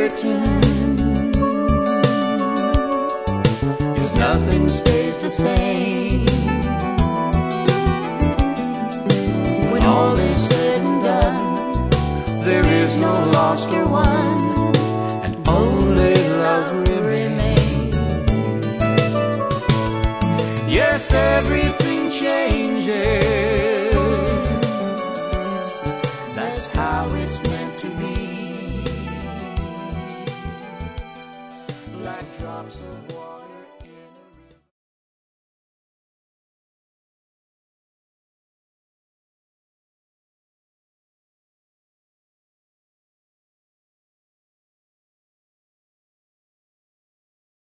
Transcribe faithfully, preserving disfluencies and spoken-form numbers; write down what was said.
certain is nothing stays the same. When all is said and done, there is no lost or won, and only love will remain. Yes, everything changes. That's how it's meant to be. Like drops of water.